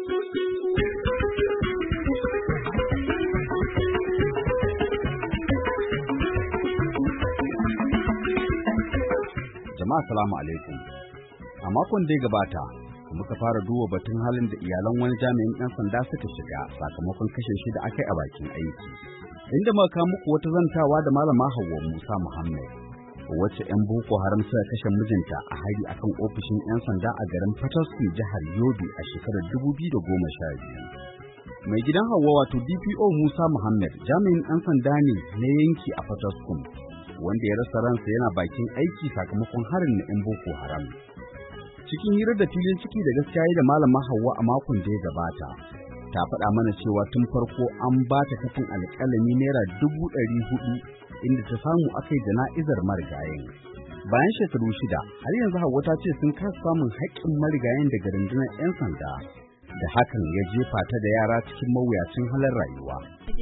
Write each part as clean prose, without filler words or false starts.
Jama'a salamu alaikum. A makon da ya gabata, muka fara duba batun halin da iyalan wani jami'in 'yan sanda suka shiga sakamakon kashe shi da aka yi a bakin aiki. Inda muka kawo muku wata zantawa da Malama Hauwa Musa Muhammad, wacce 'yan Boko Haram suka kashe mijinta a hari akan ofishin 'yan sanda a garin Fataskum, jihar Yobe a shekarar 2012. Mai gidan Hauwa wato DPO Musa Muhammad jami'in 'yan sanda ne na yanki a Fataskum, wanda ya rasa ransa yana bakin aiki sakamakon harin na 'yan Boko Haram. Cikin hirar da filin ciki da gaskiya da Malama Hauwa a makon da ya gabata, ta faɗa mana cewa tun farko an ba ta katin alƙalami naira 400,000 inda ta samu aka yi jana'izar marigayen. Bayan shekaru 6, har yanzu Hauwa ta ce sun kasa samun haƙƙin marigayen daga rundunar 'yan sanda, da hakan ya jefa ta da yara cikin mawuyacin halin rayuwa.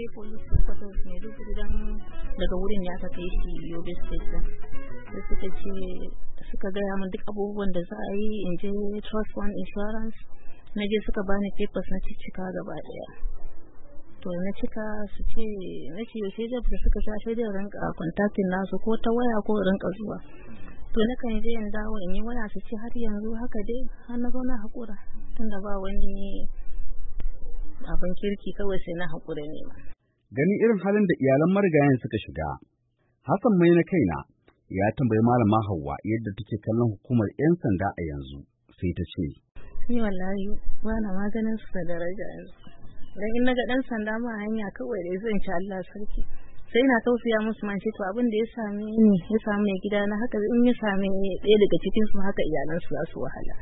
Daga wurin ya aka kai shi Yobe State, da suka gaya min duk abubuwan da za a yi in je Trust Fund Insurance, na je suka bani papers na cika gaba daya. To na cika su ce na ce yaushe da suka sha sai da rinka contacting nasu ko ta waya ko rinka zuwa. To na kan je in dawo in yi waya su ce har yanzu haka dai, har na zauna hakura tunda ba wani abin kirki, kawai sai na hakura ne ma. Ganin irin halin da iyalan marigayen suka shiga, Hassan mai na kaina ya tambayi Malama Hauwa yadda take kallon hukumar 'yan sanda a yanzu, sai ta ce, ni wallahi ba na maganin su da daraja yanzu. Dan in naga dan sanda ma hanya kawai da zan ci Allah sarki. Sai na tausaya musu man ce to abin da ya same ni ya same mai gida na, haka in ya same ɗaya daga cikin su haka iyalan su za su wahala.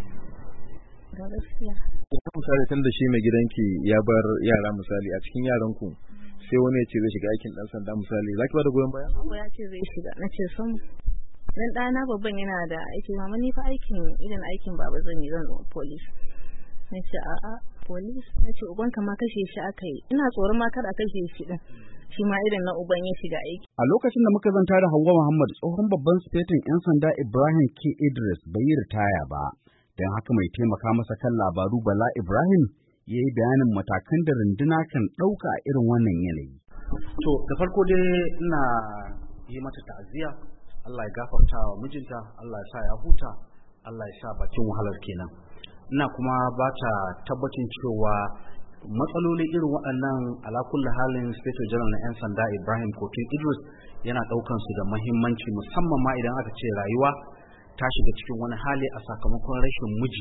Ga gaskiya. Misali tun da shi mai gidanki ya bar yara misali a cikin yaran ku, sai wani ya ce zai shiga aikin dan sanda misali, zaki ba da goyon baya? Ko ya ce zai shiga, na ce son dan ɗana babban yana da aiki, mama ni fa aikin irin aikin baba zan yi, zan zama police. Na ce a'a police, na ce uban ka ma kashe shi aka yi, ina tsoron ma kada a kashe shi din, shi ma irin na uban ya shiga aiki. A lokacin da muka zanta da Hauwa Muhammad, tsohon babban sufetin 'yan sanda Ibrahim K. Idris bai yi ritaya ba, don haka mai taimaka masa kan labaru Bala Ibrahim ya yi bayanin matakan da runduna kan ɗauka a irin wannan yanayi. To da farko dai ina yi mata ta'aziyya, Allah ya gafarta wa mijinta, Allah ya sa ya huta, Allah ya sa bakin wahalar kenan. Ina kuma ba ta tabbacin cewa matsaloli irin waɗannan ala kulli halin Inspector General na 'yan sanda Ibrahim Kotun Idris yana ɗaukan su da muhimmanci, musamman ma idan aka ce rayuwa ta shiga cikin wani hali a sakamakon rashin miji.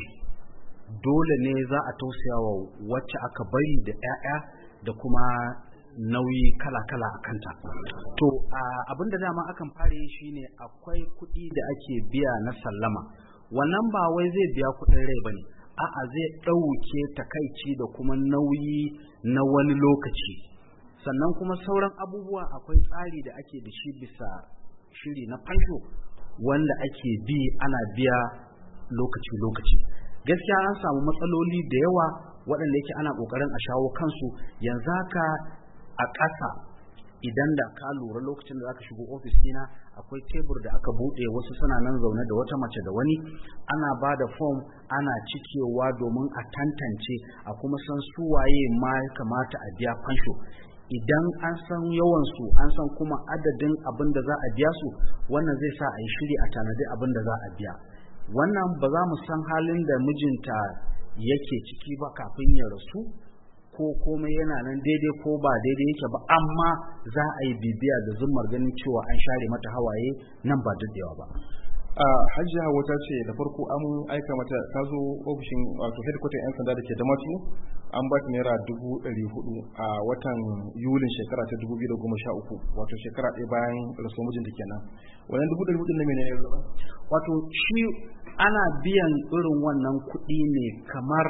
Dole ne za a tausaya wa wacce aka bari da 'ya'ya da kuma nauyi kala-kala a kanta. To abin da dama akan fara yi shine akwai kuɗi da ake biya na sallama. Wannan ba wai zai biya kuɗin rai bane, a'a zai ɗauke takaici da kuma nauyi na wani lokaci. Sannan kuma sauran abubuwa akwai tsari da ake da shi bisa shiri na fansho wanda ake bi ana biya lokaci-lokaci. Gaskiya an samu matsaloli da yawa waɗanda yake ana ƙoƙarin a shawo kansu. Yanzu haka a ƙasa idan da ka lura lokacin da zaka shigo ofis ɗina akwai tebur da aka buɗe, wasu suna nan zaune da wata mace da wani, ana ba da form ana cikewa domin a tantance a kuma san su waye ma ya kamata a biya fansho. Idan an san yawansu an san kuma adadin abin da za a biya su, wannan zai sa a yi shiri a tanadi abin da za a biya. Wannan ba za mu san halin da mijinta yake ciki ba kafin ya rasu, ko komai yana nan daidai ko ba daidai yake ba, amma za a yi bibiya da zummar ganin cewa an share mata hawaye nan ba daɗewa ba. Hajji Hauwa ta ce da farko an aika mata, ta zo ofishin wato headquarter 'yan sanda da ke Damatu, an ba ta naira 400,000 a watan Yulin shekara ta 2013, wato shekara ɗaya bayan rasuwar mijinta kenan. Wannan 400,000 na menene yanzu? Wato shi ana biyan irin wannan kuɗi ne kamar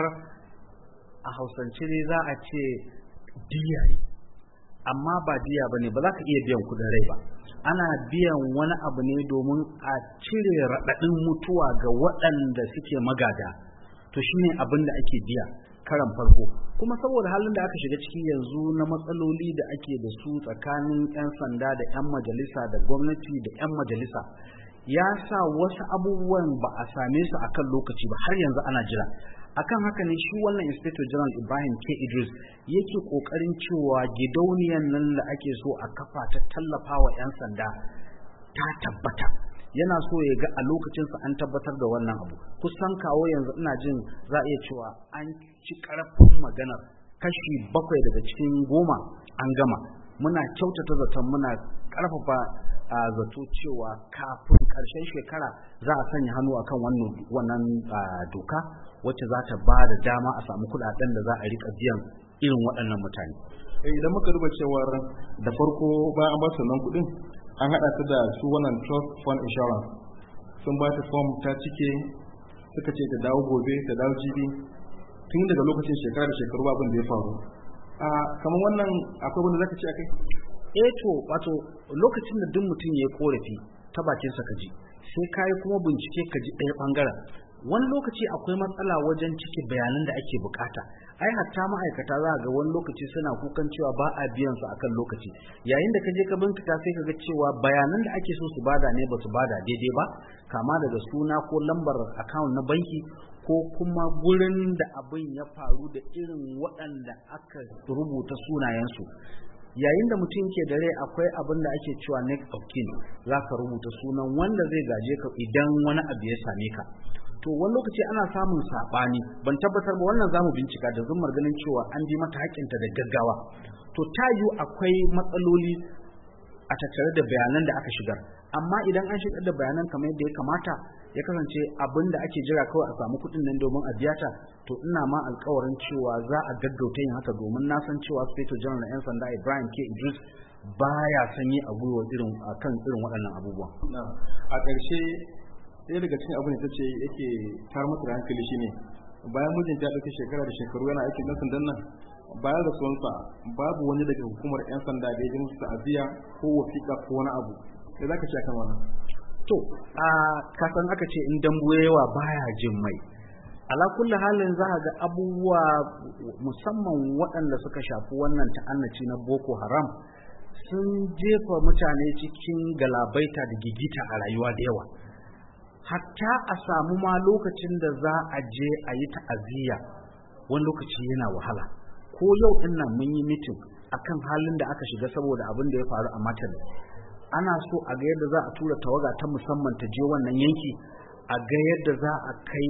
a Hausance ne za a ce diya ne, amma ba diya bane, ba za ka iya biyan kuɗin rai ba. Ana biyan wani abu ne domin a cire raɗaɗin mutuwa ga waɗanda suke magada. To shine abin da ake biya karan farko. Kuma saboda halin da aka shiga ciki yanzu na matsaloli da ake da su tsakanin 'yan sanda da 'yan majalisa da gwamnati da 'yan majalisa, ya sa wasu abubuwan ba a same su akan lokaci ba, har yanzu ana jira. akan haka ne shi wannan Inspector General Ibrahim K. Idris yake kokarin cewa gidauniyan nan da ake so a kafa ta tallafawa 'yan sanda ta tabbata. Yana so ya ga a lokacinsa an tabbatar da wannan abu. Kusan kawo yanzu ina jin za a iya cewa an ci karfin maganar kashi 7 daga cikin 10 an gama. Muna kyautata zaton muna karfafa a zato cewa kafin karshen shekara za a sanya hannu akan wannan doka wacce za ta ba da dama a samu kudaden da za a rika biyan irin waɗannan mutane. Idan muka duba cewar da farko bayan an ba su nan kuɗin an haɗa ta da su wannan trust fund insurance sun ba ta form ta cike suka ce ta dawo gobe ta dawo jibi tun daga lokacin shekara da shekaru abin da ya faru. Kamar wannan akwai wanda zaka ce akai? To wato lokacin da duk mutum ya korafi ta bakinsa ka ji sai kayi kuma bincike ka ji ɗaya ɓangaren wani lokaci akwai matsala wajen cike bayanan da ake bukata. Ai hatta ma'aikata za ga wani lokaci suna kukan cewa ba a biyan su akan lokaci, yayin da ka je ka bincika sai ka ga cewa bayanan da ake so su bada ne ba su bada daidai ba, kama daga suna ko lambar account na banki ko kuma gurin da abin ya faru da irin waɗanda aka rubuta sunayensu. Yayin da mutum ke da rai akwai abin da ake cewa next of kin, za ka rubuta sunan wanda zai gaje ka idan wani abu ya same ka. To wani lokaci ana samun saɓani, ban tabbatar ba, wannan zamu bincika da zummar ganin cewa an bi mata haƙƙinta da gaggawa. To ta yiwu akwai matsaloli a tattare da bayanan da aka shigar, amma idan an shigar da bayanan kamar yadda ya kamata ya kasance abin da ake jira kawai a samu kuɗin nan domin a biya ta, to ina ma alƙawarin cewa za a gaggauta yin haka, domin na san cewa Inspector General na 'yan sanda Ibrahim K. Idris baya sanyi a gwiwa akan irin waɗannan abubuwa. A ƙarshe ɗaya daga cikin abin da ta ce yake tar mata da hankali shine bayan mijinta ya ɗauki shekara da shekaru yana aikin ɗan sandan nan, bayan da sonsa babu wani daga hukumar 'yan sanda da ya ji musu ta'aziyya ko wasiƙa ko wani abu. Sai za ka ce akan wannan? To kasan aka ce in dambu yawa baya jin mai. Ala kulli halin za ga abubuwa musamman waɗanda suka shafi wannan ta'annaci na Boko Haram sun jefa mutane cikin galabaita da gigita a rayuwa da yawa. Hatta a samu ma lokacin da za a je a yi ta'aziyya wani lokaci yana wahala. Ko yau din nan mun yi mitin akan halin da aka shiga saboda abin da ya faru a Matale. Ana so a ga yadda za a tura tawaga ta musamman ta je wannan yanki, a ga yadda za a kai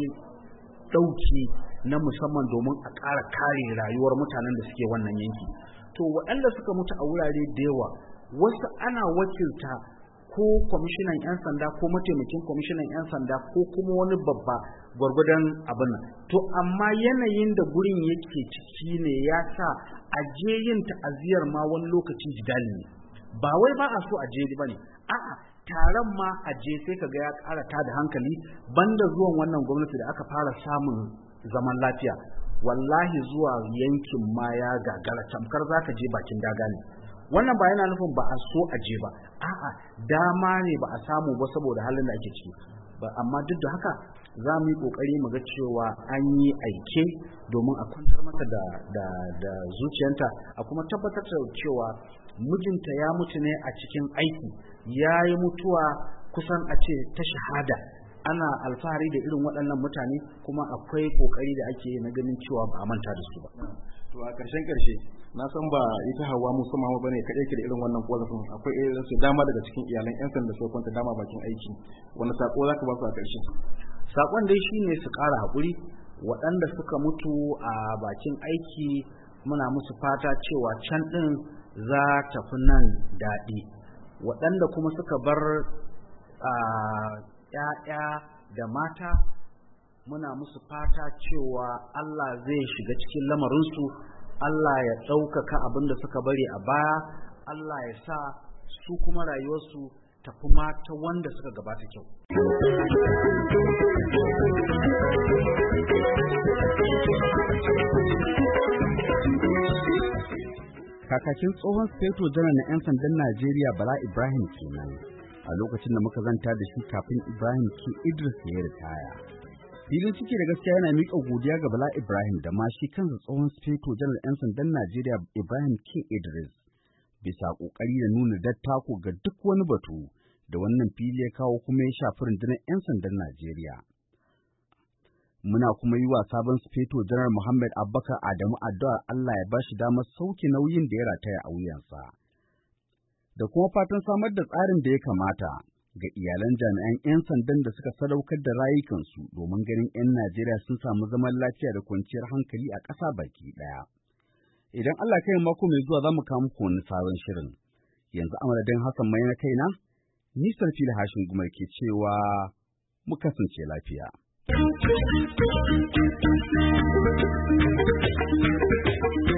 ɗauki na musamman domin a ƙara kare rayuwar mutanen da suke wannan yanki. To waɗanda suka mutu a wurare da yawa, wasu ana wakilta ko kwamishinan 'yan sanda ko mataimakin kwamishinan 'yan sanda ko kuma wani babba gwargwadon abin nan. To amma yanayin da gurin yake ciki ne ya sa a je yin ta'aziyar ma wani lokaci jidali ne. Ba wai ba a so a je ba ne, a'a taron ma a je sai ka ga ya ƙara da hankali. Banda zuwan wannan gwamnati da aka fara samun zaman lafiya, wallahi zuwa yankin ma ya gagara, tamkar za ka je bakin daga ne. Wannan ba yana nufin ba a so a je ba, a'a dama ne ba a samu ba saboda halin da ake ciki ba. Amma duk da haka za mu yi kokari mu ga cewa an yi aike domin a kwantar mata da zuciyanta, a kuma tabbatar da cewa mijinta ya mutu ne a cikin aiki, ya yi mutuwa kusan a ce ta shahada. Ana alfahari da irin waɗannan mutane, kuma akwai kokari da ake na ganin cewa ba a manta da su ba. To a ƙarshe na san ba ita Hauwa musamman ba ne kaɗai ke da irin wannan ƙorafin, akwai irin su dama daga cikin iyalan 'yan sanda su kwanta dama bakin aiki. Wani saƙo za ka ba su a ƙarshe? Saƙon dai shine su ƙara haƙuri. Waɗanda suka mutu a bakin aiki muna musu fata cewa can ɗin za ta fi nan daɗi. Waɗanda kuma suka bar ‘ya'ya da mata, muna musu fata cewa Allah zai shiga cikin lamarinsu, Allah ya ɗaukaka abin da suka bari a baya, Allah ya sa su kuma rayuwarsu tafi mata wanda suka gabata kyau. Kakakin tsohon Sufeto Janar na 'yan sandan Najeriya Bala Ibrahim kenan a lokacin da muka zanta da shi kafin Ibrahim K. Idris ya ritaya. Filin ciki da gaskiya yana miƙa godiya ga Bala Ibrahim da ma shi kansa tsohon Sufeto Janar 'yan sandan Najeriya Ibrahim K. Idris bisa ƙoƙari da nuna dattako ga duk wani batu da wannan fili ya kawo kuma ya shafi rundunar 'yan sandan Najeriya. Muna kuma yi wa sabon Sufeto Janar Muhammad Abubakar Adamu addu'ar Allah ya ba shi damar sauke nauyin da ya rataya a wuyansa. Da kuma fatan samar da tsarin da ya kamata ga iyalan jami'an 'yan sandan da suka sadaukar da rayukansu domin ganin 'yan Najeriya sun samu zaman lafiya da kwanciyar hankali a ƙasa baki ɗaya. Idan Allah kai mako mai zuwa za mu kawo muku wani sabon shirin. Yanzu a madadin Hassan mai na kaina, ni Sarfila Hashin Gumar ke cewa mu kasance lafiya. Thank you.